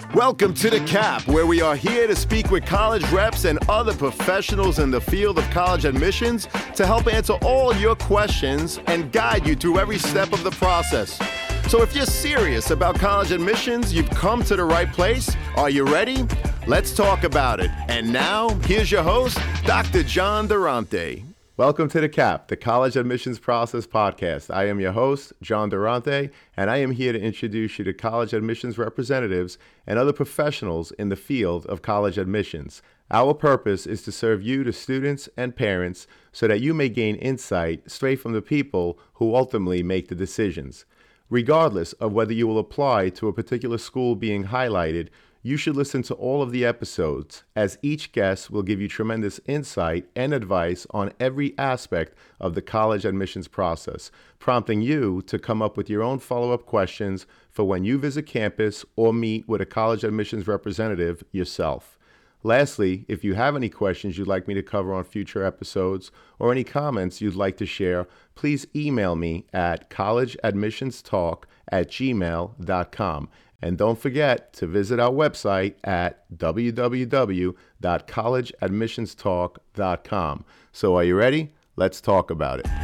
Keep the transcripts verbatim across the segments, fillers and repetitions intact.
Welcome to The Cap, where we are here to speak with college reps and other professionals in the field of college admissions to help answer all your questions and guide you through every step of the process. So if you're serious about college admissions, you've come to the right place. Are you ready? Let's talk about it. And now, here's your host, Doctor John Durante. Welcome to The Cap, the College Admissions Process Podcast. I am your host, John Durante, and I am here to introduce you to college admissions representatives and other professionals in the field of college admissions. Our purpose is to serve you, the students and parents, so that you may gain insight straight from the people who ultimately make the decisions. Regardless of whether you will apply to a particular school being highlighted, you should listen to all of the episodes, as each guest will give you tremendous insight and advice on every aspect of the college admissions process, prompting you to come up with your own follow-up questions for when you visit campus or meet with a college admissions representative yourself. Lastly, if you have any questions you'd like me to cover on future episodes or any comments you'd like to share, please email me at collegeadmissionstalk at gmail dot com. And don't forget to visit our website at w w w dot college admissions talk dot com. So are you ready? Let's talk about it.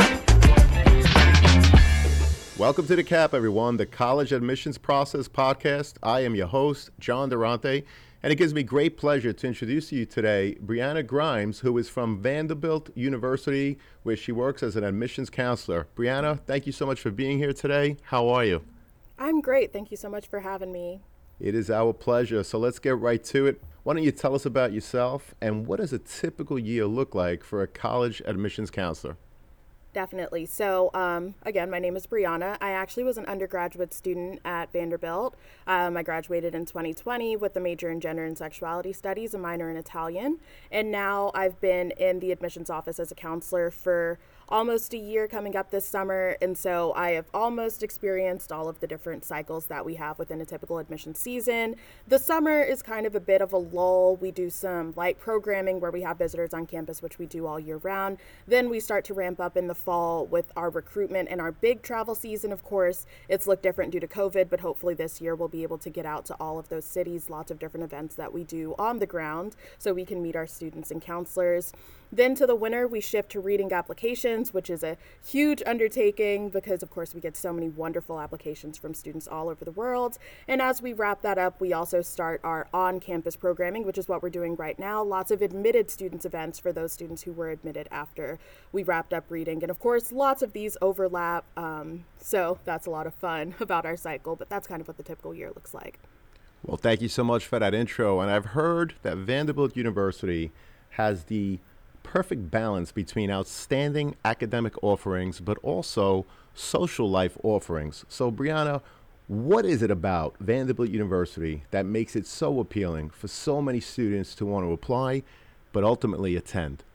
Welcome to The Cap, everyone, the College Admissions Process Podcast. I am your host, John Durante, and it gives me great pleasure to introduce to you today Brianna Grimes, who is from Vanderbilt University, where she works as an admissions counselor. Brianna, thank you so much for being here today. How are you? I'm great. Thank you so much for having me. It is our pleasure. So let's get right to it. Why don't you tell us about yourself and what does a typical year look like for a college admissions counselor? Definitely. So, um, again, my name is Brianna. I actually was an undergraduate student at Vanderbilt. Um, I graduated in twenty twenty with a major in gender and sexuality studies, a minor in Italian. And now I've been in the admissions office as a counselor for almost a year coming up this summer. And so I have almost experienced all of the different cycles that we have within a typical admission season. The summer is kind of a bit of a lull. We do some light programming where we have visitors on campus, which we do all year round. Then we start to ramp up in the fall with our recruitment and our big travel season. Of course, it's looked different due to COVID, but hopefully this year we'll be able to get out to all of those cities, lots of different events that we do on the ground so we can meet our students and counselors. Then to the winter, we shift to reading applications, which is a huge undertaking because, of course, we get so many wonderful applications from students all over the world. And as we wrap that up, we also start our on-campus programming, which is what we're doing right now. Lots of admitted students events for those students who were admitted after we wrapped up reading. And of course, lots of these overlap. Um, so that's a lot of fun about our cycle, but that's kind of what the typical year looks like. Well, thank you so much for that intro. And I've heard that Vanderbilt University has the perfect balance between outstanding academic offerings, but also social life offerings. So, Brianna, what is it about Vanderbilt University that makes it so appealing for so many students to want to apply, but ultimately attend?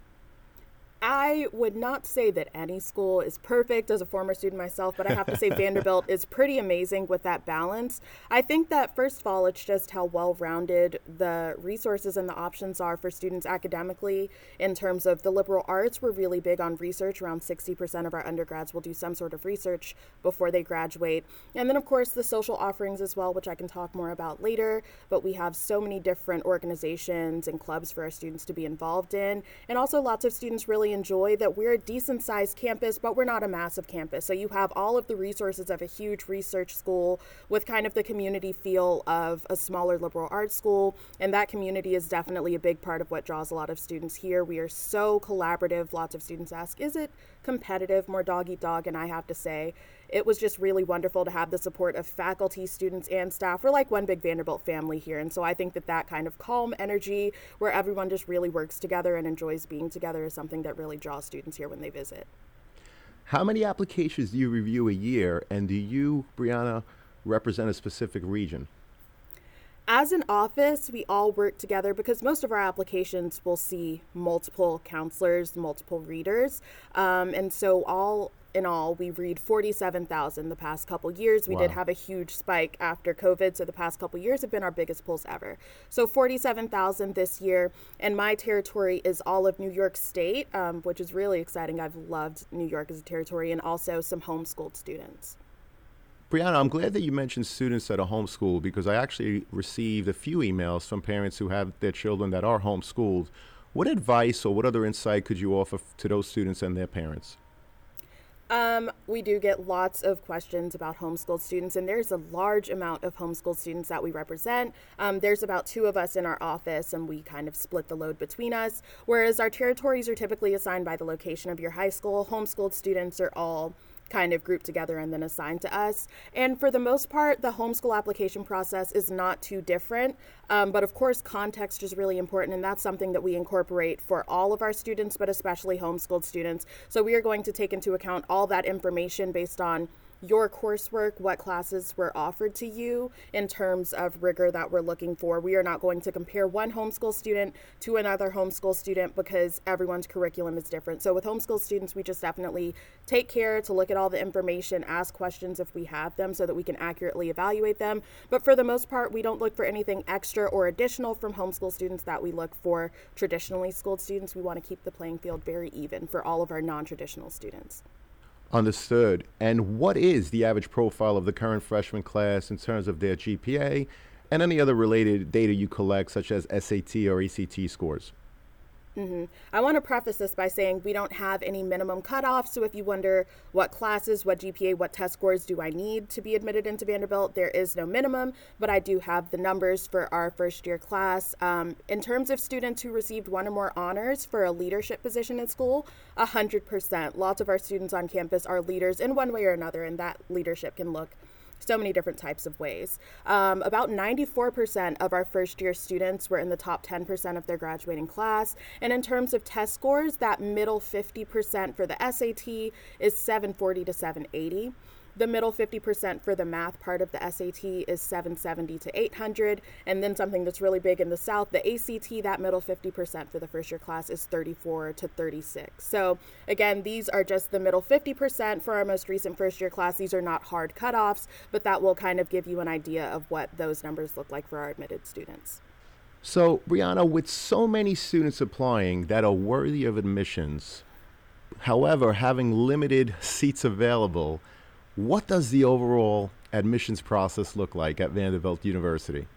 I would not say that any school is perfect as a former student myself, but I have to say Vanderbilt is pretty amazing with that balance. I think that first of all, it's just how well-rounded the resources and the options are for students academically. In terms of the liberal arts, we're really big on research. Around sixty percent of our undergrads will do some sort of research before they graduate. And then of course the social offerings as well, which I can talk more about later, but we have so many different organizations and clubs for our students to be involved in. And also lots of students really enjoy that we're a decent sized campus, but we're not a massive campus. So you have all of the resources of a huge research school with kind of the community feel of a smaller liberal arts school. And that community is definitely a big part of what draws a lot of students here. We are so collaborative. Lots of students ask, is it competitive, more dog eat dog? And I have to say, it was just really wonderful to have the support of faculty, students, and staff. We're like one big Vanderbilt family here. And so I think that that kind of calm energy where everyone just really works together and enjoys being together is something that really draws students here when they visit. How many applications do you review a year? And do you, Brianna, represent a specific region? As an office, we all work together because most of our applications will see multiple counselors, multiple readers. Um, and so all in all, we read forty-seven thousand the past couple years. We wow. did have a huge spike after COVID, so the past couple years have been our biggest pulls ever. So forty-seven thousand this year, and my territory is all of New York State, um, which is really exciting. I've loved New York as a territory, and also some homeschooled students. Brianna, I'm glad that you mentioned students that are homeschooled because I actually received a few emails from parents who have their children that are homeschooled. What advice or what other insight could you offer f- to those students and their parents? Um, we do get lots of questions about homeschooled students, and there's a large amount of homeschooled students that we represent. Um, there's about two of us in our office, and we kind of split the load between us. Whereas our territories are typically assigned by the location of your high school, homeschooled students are all kind of grouped together and then assigned to us. And for the most part, the homeschool application process is not too different. Um, but of course, context is really important, and that's something that we incorporate for all of our students, but especially homeschooled students. So we are going to take into account all that information based on your coursework, what classes were offered to you in terms of rigor that we're looking for. We are not going to compare one homeschool student to another homeschool student because everyone's curriculum is different. So with homeschool students, we just definitely take care to look at all the information, ask questions if we have them so that we can accurately evaluate them. But for the most part, we don't look for anything extra or additional from homeschool students that we look for traditionally schooled students. We want to keep the playing field very even for all of our non-traditional students. Understood. And what is the average profile of the current freshman class in terms of their G P A and any other related data you collect, such as S A T or E C T scores? Mm-hmm. I want to preface this by saying we don't have any minimum cutoff. So if you wonder what classes, what G P A, what test scores do I need to be admitted into Vanderbilt, there is no minimum, but I do have the numbers for our first year class. Um, in terms of students who received one or more honors for a leadership position in school, one hundred percent. Lots of our students on campus are leaders in one way or another, and that leadership can look so many different types of ways. Um, about ninety-four percent of our first year students were in the top ten percent of their graduating class. And in terms of test scores, that middle fifty percent for the S A T is seven forty to seven eighty. The middle fifty percent for the math part of the S A T is seven seventy to eight hundred. And then something that's really big in the South, the A C T, that middle fifty percent for the first year class is thirty-four to thirty-six. So again, these are just the middle fifty percent for our most recent first year class. These are not hard cutoffs, but that will kind of give you an idea of what those numbers look like for our admitted students. So, Brianna, with so many students applying that are worthy of admissions, however, having limited seats available, what does the overall admissions process look like at Vanderbilt University?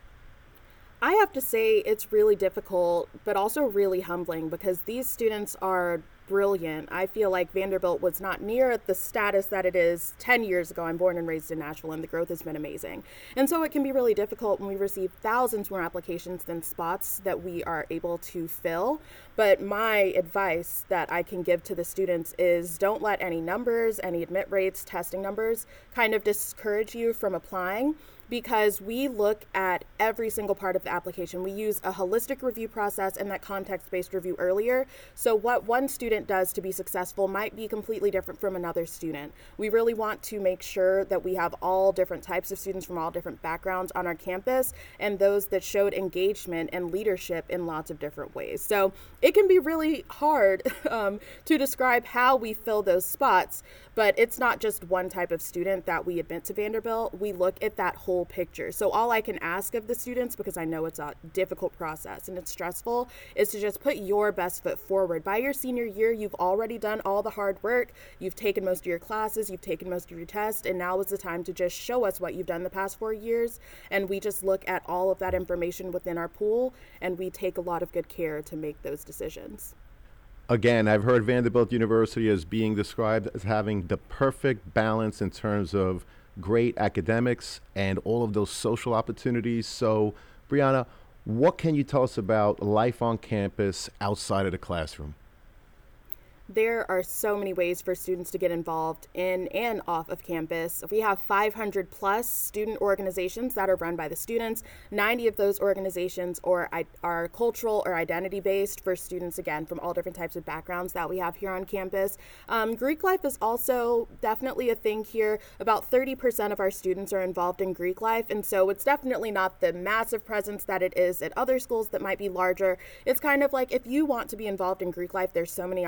I have to say it's really difficult, but also really humbling because these students are brilliant. I feel like Vanderbilt was not near the status that it is ten years ago. I'm born and raised in Nashville, and the growth has been amazing. And so it can be really difficult when we receive thousands more applications than spots that we are able to fill. But my advice that I can give to the students is don't let any numbers, any admit rates, testing numbers kind of discourage you from applying, because we look at every single part of the application. We use a holistic review process and that context-based review earlier. So what one student does to be successful might be completely different from another student. We really want to make sure that we have all different types of students from all different backgrounds on our campus, and those that showed engagement and leadership in lots of different ways. So it can be really hard um, to describe how we fill those spots, but it's not just one type of student that we admit to Vanderbilt. We look at that whole picture. So all I can ask of the students, because I know it's a difficult process and it's stressful, is to just put your best foot forward. By your senior year, you've already done all the hard work. You've taken most of your classes, you've taken most of your tests, and now is the time to just show us what you've done the past four years. And we just look at all of that information within our pool, and we take a lot of good care to make those decisions. Again, I've heard Vanderbilt University as being described as having the perfect balance in terms of great academics and all of those social opportunities. So, Brianna, what can you tell us about life on campus outside of the classroom? There are so many ways for students to get involved in and off of campus. We have five hundred plus student organizations that are run by the students. ninety of those organizations are, are cultural or identity based for students, again, from all different types of backgrounds that we have here on campus. Um, Greek life is also definitely a thing here. About thirty percent of our students are involved in Greek life, and so it's definitely not the massive presence that it is at other schools that might be larger. It's kind of like if you want to be involved in Greek life, there's so many opportunities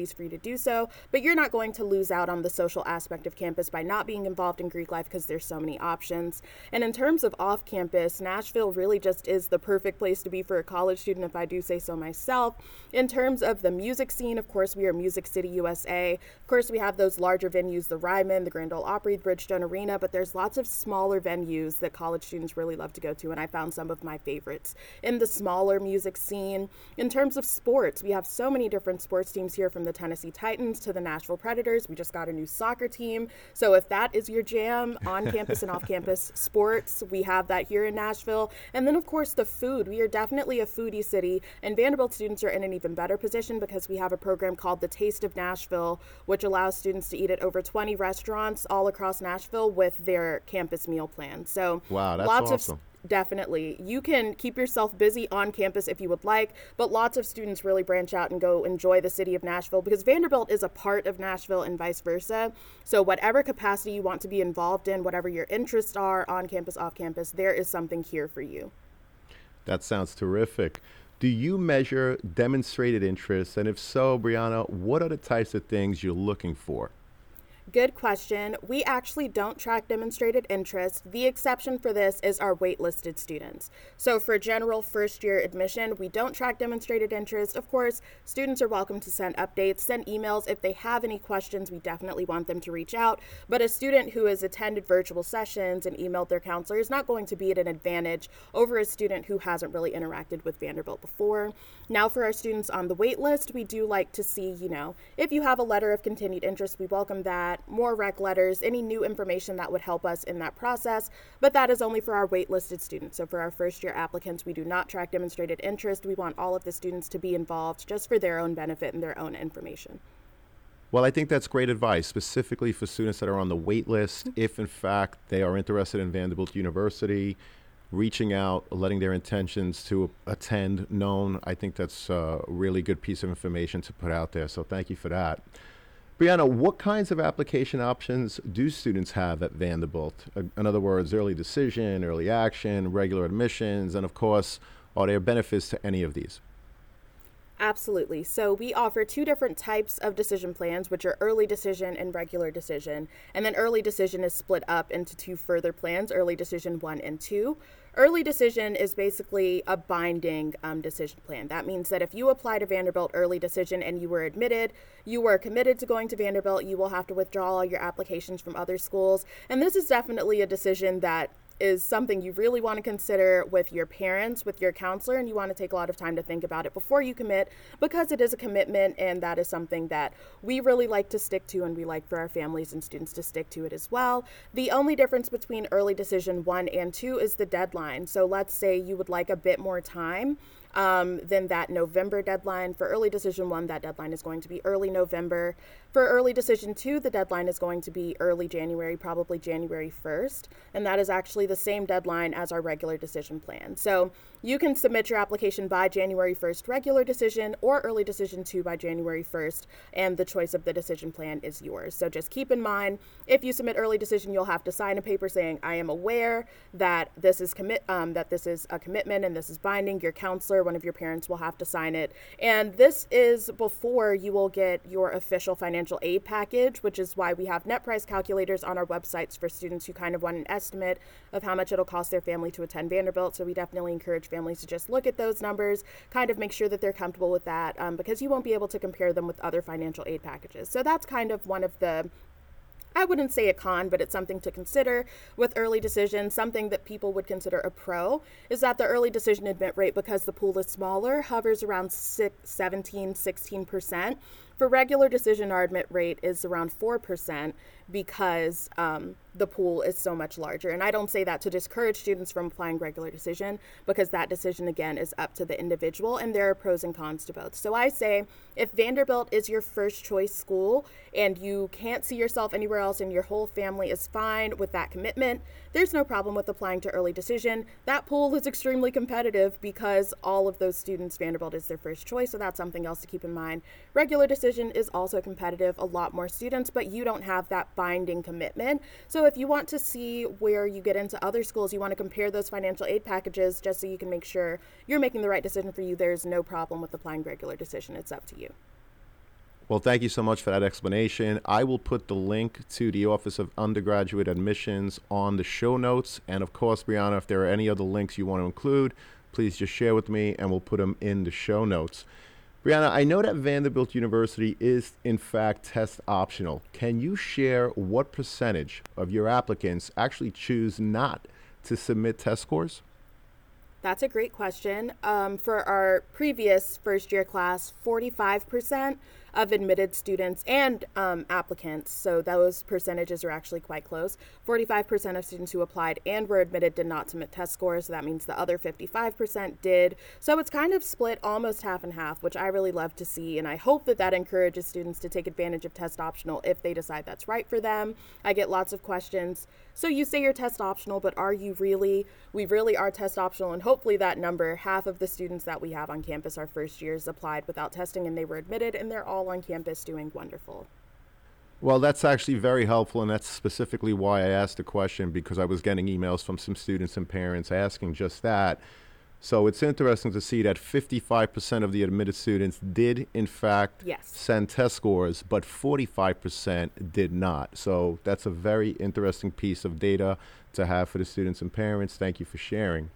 opportunities for you to do so, but you're not going to lose out on the social aspect of campus by not being involved in Greek life because there's so many options. And in terms of off-campus, Nashville really just is the perfect place to be for a college student, if I do say so myself. In terms of the music scene, of course, we are Music City, U S A. Of course, we have those larger venues, the Ryman, the Grand Ole Opry, the Bridgestone Arena, but there's lots of smaller venues that college students really love to go to, and I found some of my favorites in the smaller music scene. In terms of sports, we have so many different sports teams here, from the Tennessee Titans to the Nashville Predators. We just got a new soccer team. So if that is your jam, on campus and off campus sports, we have that here in Nashville. And then, of course, the food. We are definitely a foodie city, and Vanderbilt students are in an even better position because we have a program called the Taste of Nashville, which allows students to eat at over twenty restaurants all across Nashville with their campus meal plan. So wow, that's lots awesome. of Definitely. You can keep yourself busy on campus if you would like, but lots of students really branch out and go enjoy the city of Nashville because Vanderbilt is a part of Nashville and vice versa. So whatever capacity you want to be involved in, whatever your interests are on campus, off campus, there is something here for you. That sounds terrific. Do you measure demonstrated interest? And if so, Brianna, what are the types of things you're looking for? Good question. We actually don't track demonstrated interest. The exception for this is our waitlisted students. So for general first year admission, we don't track demonstrated interest. Of course, students are welcome to send updates, send emails. If they have any questions, we definitely want them to reach out. But a student who has attended virtual sessions and emailed their counselor is not going to be at an advantage over a student who hasn't really interacted with Vanderbilt before. Now for our students on the wait list, we do like to see, you know, if you have a letter of continued interest, we welcome that. More rec letters, any new information that would help us in that process, but that is only for our waitlisted students. So for our first year applicants, we do not track demonstrated interest. We want all of the students to be involved just for their own benefit and their own information. Well, I think that's great advice, specifically for students that are on the wait list. If in fact they are interested in Vanderbilt University, reaching out, letting their intentions to attend known, I think that's a really good piece of information to put out there. So thank you for that. Brianna, what kinds of application options do students have at Vanderbilt? In other words, early decision, early action, regular admissions, and of course, are there benefits to any of these? Absolutely. So we offer two different types of decision plans, which are early decision and regular decision. And then early decision is split up into two further plans, early decision one and two. Early decision is basically a binding um, decision plan. That means that if you apply to Vanderbilt early decision and you were admitted, you were committed to going to Vanderbilt, you will have to withdraw all your applications from other schools. And this is definitely a decision that is something you really want to consider with your parents, with your counselor, and you want to take a lot of time to think about it before you commit, because it is a commitment, and that is something that we really like to stick to, and we like for our families and students to stick to it as well. The only difference between early decision one and two is the deadline. So let's say you would like a bit more time Um, then that November deadline. For early decision one, that deadline is going to be early November. For early decision two, the deadline is going to be early January, probably January first. And that is actually the same deadline as our regular decision plan. So you can submit your application by January first regular decision, or early decision two by January first, and the choice of the decision plan is yours. So just keep in mind, if you submit early decision, you'll have to sign a paper saying, I am aware that this is commit um, that this is a commitment and this is binding. Your counselor, one of your parents, will have to sign it. And this is before you will get your official financial aid package, which is why we have net price calculators on our websites for students who kind of want an estimate of how much it'll cost their family to attend Vanderbilt. So we definitely encourage families to just look at those numbers, kind of make sure that they're comfortable with that, um, because you won't be able to compare them with other financial aid packages. So that's kind of one of the, I wouldn't say a con, but it's something to consider with early decision. Something that people would consider a pro is that the early decision admit rate, because the pool is smaller, hovers around six, seventeen, sixteen percent. For regular decision, our admit rate is around four percent because um, the pool is so much larger. And I don't say that to discourage students from applying regular decision, because that decision, again, is up to the individual, and there are pros and cons to both. So I say, if Vanderbilt is your first choice school and you can't see yourself anywhere else and your whole family is fine with that commitment, there's no problem with applying to early decision. That pool is extremely competitive because all of those students, Vanderbilt is their first choice, so that's something else to keep in mind. Regular decision is also competitive, a lot more students, but you don't have that binding commitment. So if you want to see where you get into other schools, you want to compare those financial aid packages just so you can make sure you're making the right decision for you, there's no problem with applying regular decision. It's up to you. Well, thank you so much for that explanation. I will put the link to the Office of Undergraduate Admissions on the show notes. And of course, Brianna, if there are any other links you want to include, please just share with me and we'll put them in the show notes. Brianna, I know that Vanderbilt University is in fact test optional. Can you share what percentage of your applicants actually choose not to submit test scores? That's a great question. Um, for our previous first year class, forty-five percent of admitted students and um, applicants, so those percentages are actually quite close. forty-five percent of students who applied and were admitted did not submit test scores, so that means the other fifty-five percent did. So it's kind of split almost half and half, which I really love to see, and I hope that that encourages students to take advantage of test optional if they decide that's right for them. I get lots of questions. So you say you're test optional, but are you really? We really are test optional, and hopefully that number, half of the students that we have on campus our first years applied without testing and they were admitted, and they're all on campus doing wonderful. Well, that's actually very helpful, and that's specifically why I asked the question, because I was getting emails from some students and parents asking just that. So it's interesting to see that fifty-five percent of the admitted students did, in fact, yes. send test scores, but forty-five percent did not. So that's a very interesting piece of data to have for the students and parents. Thank you for sharing.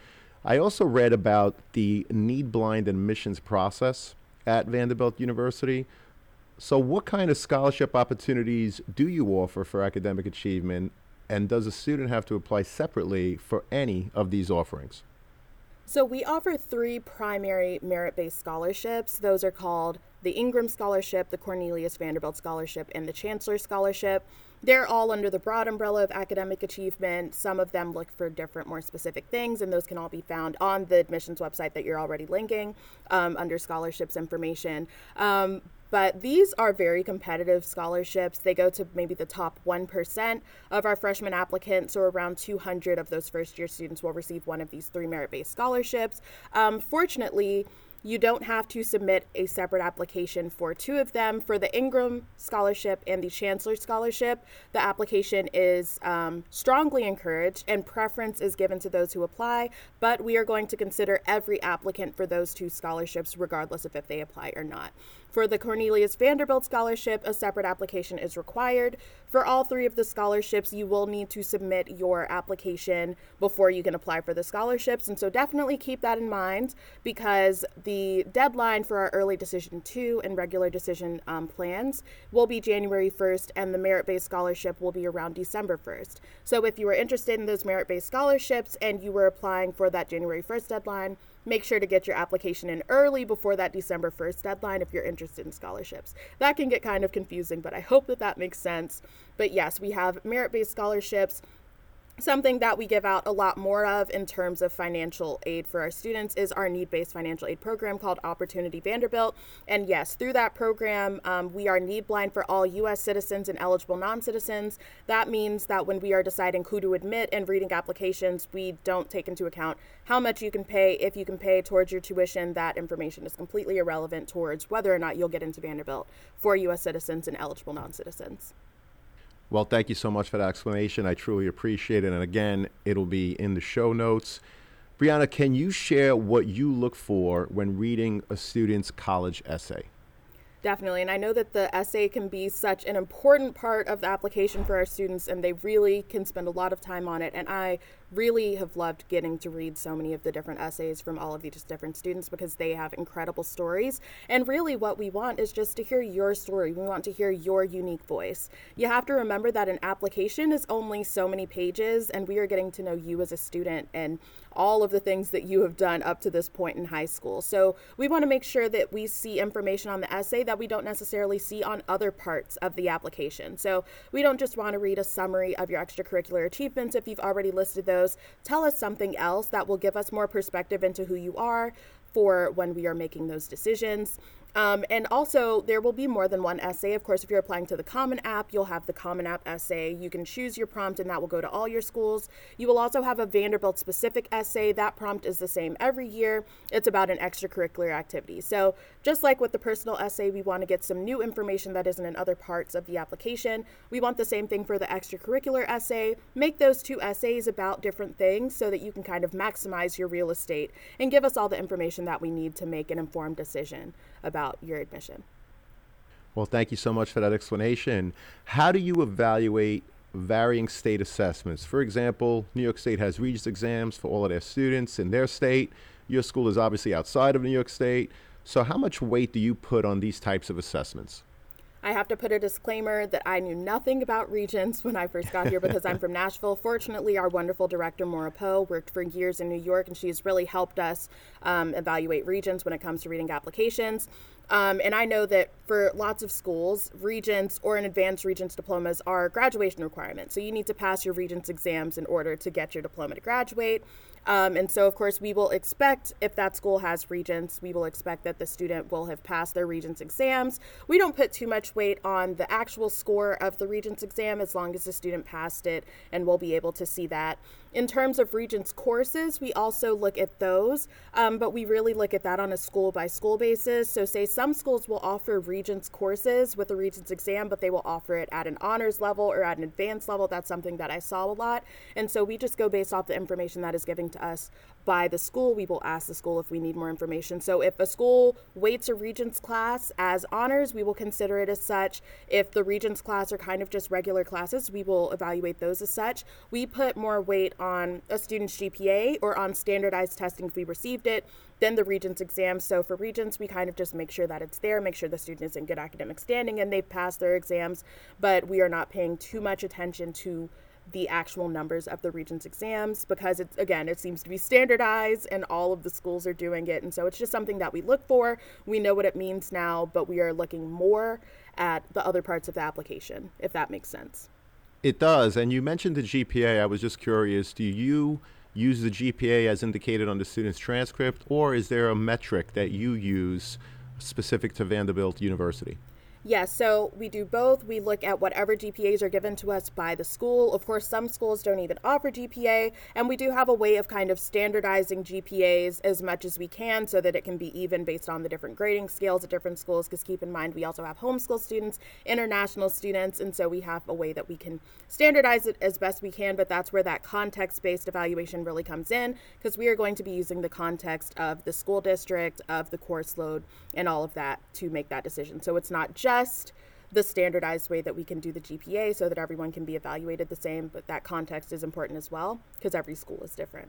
I also read about the need-blind admissions process at Vanderbilt University. So what kind of scholarship opportunities do you offer for academic achievement, and does a student have to apply separately for any of these offerings? So we offer three primary merit-based scholarships. Those are called the Ingram Scholarship, the Cornelius Vanderbilt Scholarship, and the Chancellor Scholarship. They're all under the broad umbrella of academic achievement. Some of them look for different, more specific things, and those can all be found on the admissions website that you're already linking um, under scholarships information. Um, But these are very competitive scholarships. They go to maybe the top one percent of our freshman applicants, or around two hundred of those first year students will receive one of these three merit-based scholarships. Um, fortunately, you don't have to submit a separate application for two of them. For the Ingram Scholarship and the Chancellor Scholarship, the application is um, strongly encouraged and preference is given to those who apply, but we are going to consider every applicant for those two scholarships regardless of if they apply or not. For the Cornelius Vanderbilt Scholarship, a separate application is required. For all three of the scholarships, you will need to submit your application before you can apply for the scholarships. And so definitely keep that in mind, because the deadline for our early decision two and regular decision um, plans will be January first, and the merit-based scholarship will be around December first. So if you are interested in those merit-based scholarships and you were applying for that January first deadline, make sure to get your application in early before that December first deadline if you're interested in scholarships. That can get kind of confusing, but I hope that that makes sense. But yes, we have merit-based scholarships. Something that we give out a lot more of in terms of financial aid for our students is our need-based financial aid program called Opportunity Vanderbilt. And yes, through that program, um, we are need blind for all U S citizens and eligible non-citizens. That means that when we are deciding who to admit and reading applications, we don't take into account how much you can pay, if you can pay towards your tuition. That information is completely irrelevant towards whether or not you'll get into Vanderbilt for U S citizens and eligible non-citizens. Well, thank you so much for that explanation. I truly appreciate it. And again, it'll be in the show notes. Brianna, can you share what you look for when reading a student's college essay? Definitely. And I know that the essay can be such an important part of the application for our students, and they really can spend a lot of time on it. And I really have loved getting to read so many of the different essays from all of these different students, because they have incredible stories. And really what we want is just to hear your story. We want to hear your unique voice. You have to remember that an application is only so many pages, and we are getting to know you as a student and all of the things that you have done up to this point in high school. So we want to make sure that we see information on the essay that we don't necessarily see on other parts of the application. So we don't just want to read a summary of your extracurricular achievements if you've already listed those. Tell us something else that will give us more perspective into who you are for when we are making those decisions. Um, and also, there will be more than one essay. Of course, if you're applying to the Common App, you'll have the Common App essay. You can choose your prompt, and that will go to all your schools. You will also have a Vanderbilt-specific essay. That prompt is the same every year. It's about an extracurricular activity. So just like with the personal essay, we want to get some new information that isn't in other parts of the application. We want the same thing for the extracurricular essay. Make those two essays about different things so that you can kind of maximize your real estate and give us all the information that we need to make an informed decision about your admission. Well, thank you so much for that explanation. How do you evaluate varying state assessments? For example, New York State has Regents exams for all of their students in their state. Your school is obviously outside of New York State. So how much weight do you put on these types of assessments? I have to put a disclaimer that I knew nothing about Regents when I first got here because I'm from Nashville. Fortunately, our wonderful director, Maura Poe, worked for years in New York, and she's really helped us um, evaluate Regents when it comes to reading applications. Um, and I know that for lots of schools, Regents or an advanced Regents diplomas are graduation requirements. So you need to pass your Regents exams in order to get your diploma to graduate. Um, and so, of course, we will expect, if that school has Regents, we will expect that the student will have passed their Regents exams. We don't put too much weight on the actual score of the Regents exam as long as the student passed it, and we'll be able to see that. In terms of Regents courses, we also look at those, um, but we really look at that on a school-by-school basis. So say some schools will offer Regents courses with a Regents exam, but they will offer it at an honors level or at an advanced level. That's something that I saw a lot. And so we just go based off the information that is given to us by the school. We will ask the school if we need more information. So if a school weights a Regents class as honors, we will consider it as such. If the Regents class are kind of just regular classes, we will evaluate those as such. We put more weight on a student's G P A or on standardized testing if we received it than the Regents exam. So for Regents, we kind of just make sure that it's there, make sure the student is in good academic standing and they've passed their exams, but we are not paying too much attention to the actual numbers of the Regents exams because it's, again, it seems to be standardized and all of the schools are doing it. And so it's just something that we look for. We know what it means now, but we are looking more at the other parts of the application, if that makes sense. It does. And you mentioned the G P A. I was just curious, do you use the G P A as indicated on the student's transcript, or is there a metric that you use specific to Vanderbilt University? Yes, so we do both. We look at whatever G P As are given to us by the school. Of course, some schools don't even offer G P A, and we do have a way of kind of standardizing G P As as much as we can so that it can be even based on the different grading scales at different schools, because keep in mind, we also have homeschool students, international students, and so we have a way that we can standardize it as best we can, but that's where that context-based evaluation really comes in, because we are going to be using the context of the school district, of the course load, and all of that to make that decision. So it's not just Just the standardized way that we can do the G P A so that everyone can be evaluated the same, but that context is important as well because every school is different.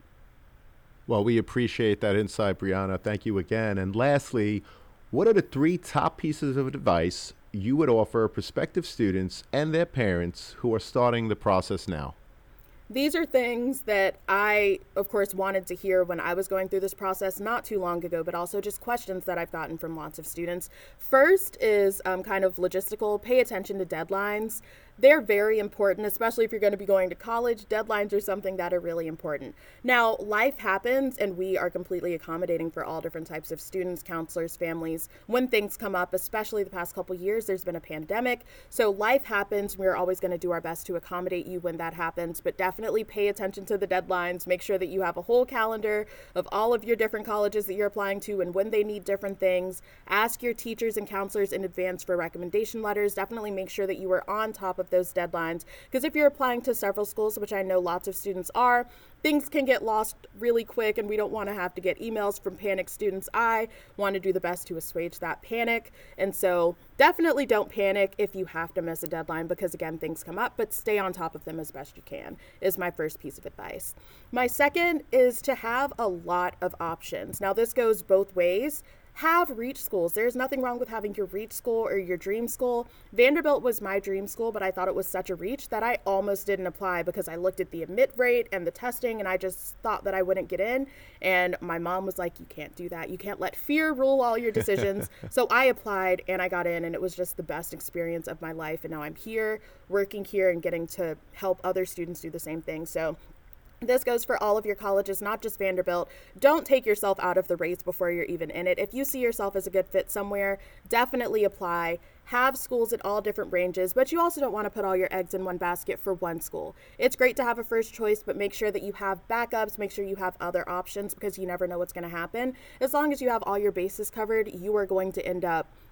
Well, we appreciate that insight, Brianna. Thank you again. And lastly, what are the three top pieces of advice you would offer prospective students and their parents who are starting the process now? These are things that I, of course, wanted to hear when I was going through this process not too long ago, but also just questions that I've gotten from lots of students. First is um, kind of logistical. Pay attention to deadlines. They're very important, especially if you're going to be going to college. Deadlines are something that are really important. Now, life happens, and we are completely accommodating for all different types of students, counselors, families. When things come up, especially the past couple years, there's been a pandemic. So life happens. We're always going to do our best to accommodate you when that happens, but definitely pay attention to the deadlines. Make sure that you have a whole calendar of all of your different colleges that you're applying to and when they need different things. Ask your teachers and counselors in advance for recommendation letters. Definitely make sure that you are on top of those deadlines, because if you're applying to several schools, which I know lots of students are, things can get lost really quick, and we don't want to have to get emails from panicked students. I want to do the best to assuage that panic, and so definitely don't panic if you have to miss a deadline, because again, things come up, but stay on top of them as best you can is my first piece of advice. My second is to have a lot of options. Now, this goes both ways. Have reach schools. There's nothing wrong with having your reach school or your dream school. Vanderbilt was my dream school, but I thought it was such a reach that I almost didn't apply because I looked at the admit rate and the testing and I just thought that I wouldn't get in. And my mom was like, you can't do that. You can't let fear rule all your decisions. So I applied and I got in, and it was just the best experience of my life. And now I'm here, working here and getting to help other students do the same thing. So this goes for all of your colleges, not just Vanderbilt. Don't take yourself out of the race before you're even in it. If you see yourself as a good fit somewhere, definitely apply. Have schools at all different ranges, but you also don't want to put all your eggs in one basket for one school. It's great to have a first choice, but make sure that you have backups, make sure you have other options, because you never know what's going to happen. As long as you have all your bases covered, you are going to end up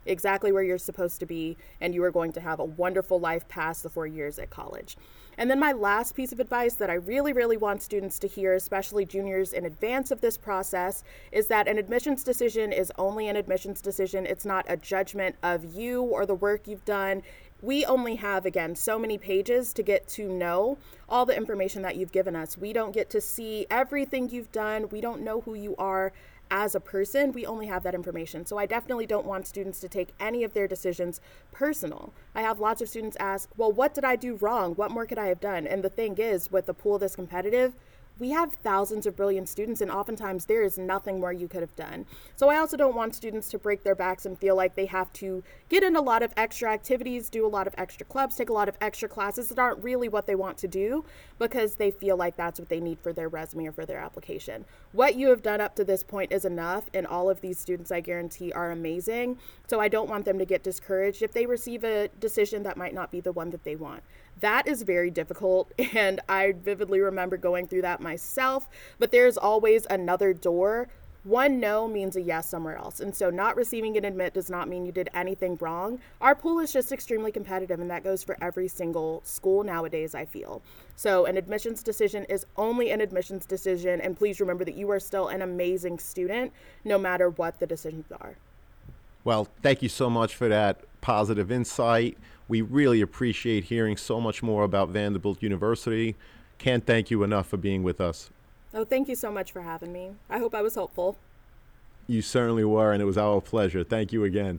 exactly where you're supposed to be, and you are going to have a wonderful life past the four years at college. And then my last piece of advice that I really, really want students to hear, especially juniors in advance of this process, is that an admissions decision is only an admissions decision. It's not a judgment of you or the work you've done. We only have, again, so many pages to get to know all the information that you've given us. We don't get to see everything you've done. We don't know who you are as a person. We only have that information. So I definitely don't want students to take any of their decisions personal. I have lots of students ask, well, what did I do wrong? What more could I have done? And the thing is, with the pool this competitive, we have thousands of brilliant students, and oftentimes there is nothing more you could have done. So I also don't want students to break their backs and feel like they have to get in a lot of extra activities, do a lot of extra clubs, take a lot of extra classes that aren't really what they want to do because they feel like that's what they need for their resume or for their application. What you have done up to this point is enough, and all of these students, I guarantee, are amazing. So I don't want them to get discouraged if they receive a decision that might not be the one that they want. That is very difficult, and I vividly remember going through that myself, but there's always another door. One no means a yes somewhere else, and so not receiving an admit does not mean you did anything wrong. Our pool is just extremely competitive, and that goes for every single school nowadays, I feel. So an admissions decision is only an admissions decision, and please remember that you are still an amazing student, no matter what the decisions are. Well, thank you so much for that positive insight. We really appreciate hearing so much more about Vanderbilt University. Can't thank you enough for being with us. Oh, thank you so much for having me. I hope I was helpful. You certainly were, and it was our pleasure. Thank you again.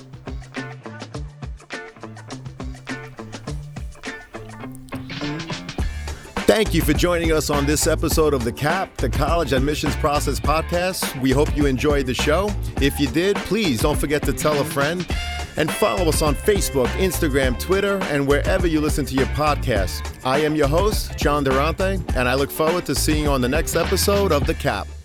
Thank you for joining us on this episode of The C A P, the College Admissions Process Podcast. We hope you enjoyed the show. If you did, please don't forget to tell a friend and follow us on Facebook, Instagram, Twitter, and wherever you listen to your podcasts. I am your host, John Durante, and I look forward to seeing you on the next episode of The C A P.